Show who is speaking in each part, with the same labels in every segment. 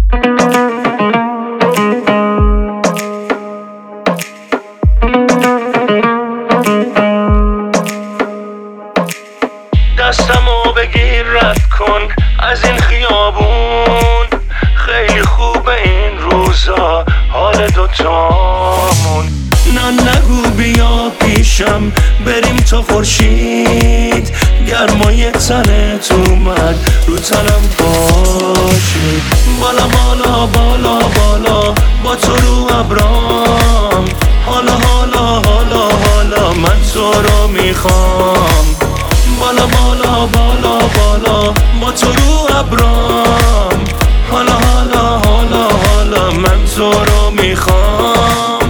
Speaker 1: دستمو بگیر رد کن از این خیابون، خیلی خوبه این روزا حال دوتامون. نه نگو بیا پیشم بریم تا خورشید، گرمای تنت اومد رو تنم باشی. بالا بالا بالا بالا با تو رو ابرام، حالا حالا حالا حالا من تو رو میخوام. بالا بالا بالا بالا با تو رو ابرام، حالا حالا حالا حالا من تو رو میخوام.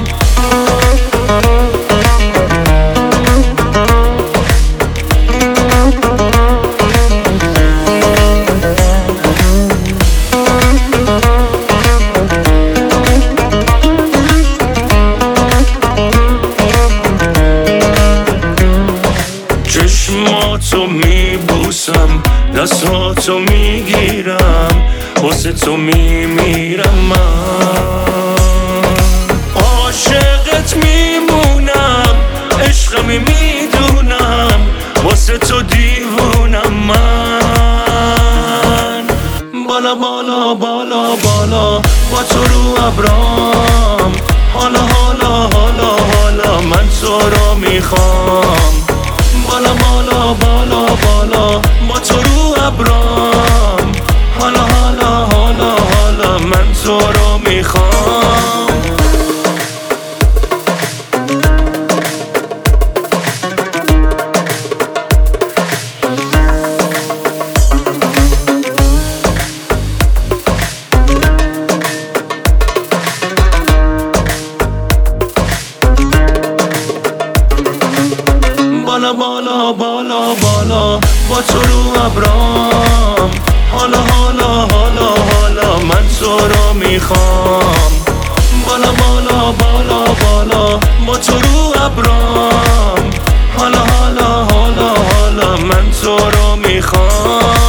Speaker 1: چشماتو میبوسم، دستاتو میگیرم، واسه تو میمیرم من. عاشقت میمونم، عشقمی میدونم، واسه تو دیوونم من. بالا بالا بالا بالا با تو رو ابرام، حالا حالا حالا حالا من تو رو میخوام. بالا بالا بالا بالا با تو رو ابرام، حالا حالا حالا حالا من تو رو میخوام. بالا بالا بالا بالا با تو رو ابرام، حالا حالا حالا حالا من تو رو میخوام. بالا بالا بالا بالا با تو رو ابرام، حالا حالا حالا حالا من تو رو میخوام.